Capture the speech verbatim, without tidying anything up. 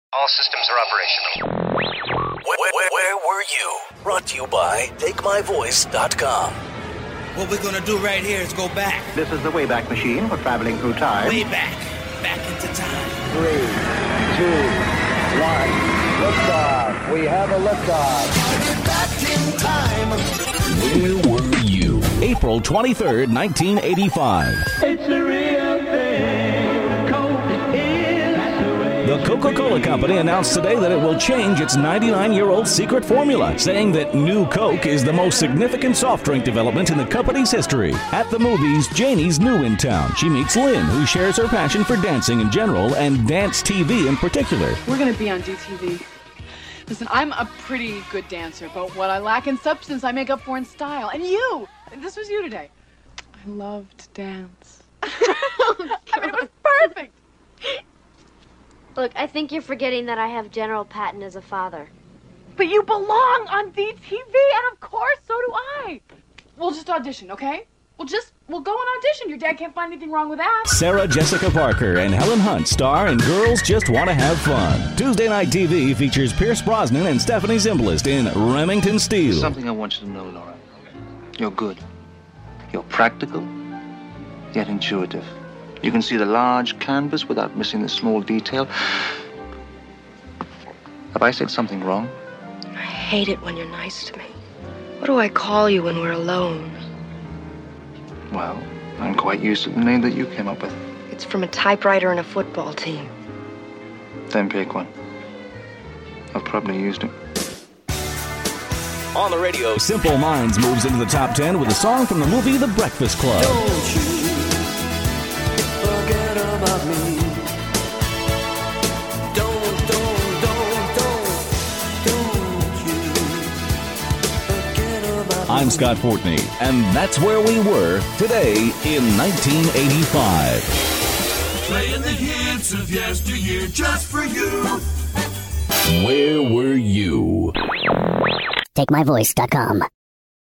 All systems are operational. Where, where, where were you? Brought to you by take my voice dot com. What we're gonna do right here is go back. This is the Wayback Machine. We're traveling through time. Way back. Back into time. Three, two, one. Liftoff. We have a liftoff. Back in time. Where were you? April twenty-third, nineteen eighty-five. It's a real thing. Coke is the way. The Coca-Cola Company announced today that it will change its ninety-nine-year-old secret formula, saying that New Coke is the most significant soft drink development in the company's history. At the movies, Janie's new in town. She meets Lynn, who shares her passion for dancing in general and dance T V in particular. We're going to be on D T V. Listen, I'm a pretty good dancer, but what I lack in substance, I make up for in style. And you! This was you today. I love to dance. I mean, it was perfect! Look, I think you're forgetting that I have General Patton as a father. But you belong on D T V, and of course, so do I. We'll just audition, okay? We'll just, we'll go and audition. Your dad can't find anything wrong with that. Sarah Jessica Parker and Helen Hunt star in Girls Just Want to Have Fun. Tuesday Night T V features Pierce Brosnan and Stephanie Zimbalist in Remington Steele. Something I want you to know, Laura. You're good. You're practical, yet intuitive. You can see the large canvas without missing the small detail. Have I said something wrong? I hate it when you're nice to me. What do I call you when we're alone? Well, I'm quite used to the name that you came up with. It's from a typewriter and a football team. Then pick one. I've probably used it. On the radio, Simple Minds moves into the top ten with a song from the movie The Breakfast Club. Don't you forget about me. Don't, don't, don't, don't, don't you forget about me. I'm Scott Fortney, and that's where we were today in nineteen eighty-five. Playing the hits of yesteryear just for you. Where were you? take my voice dot com.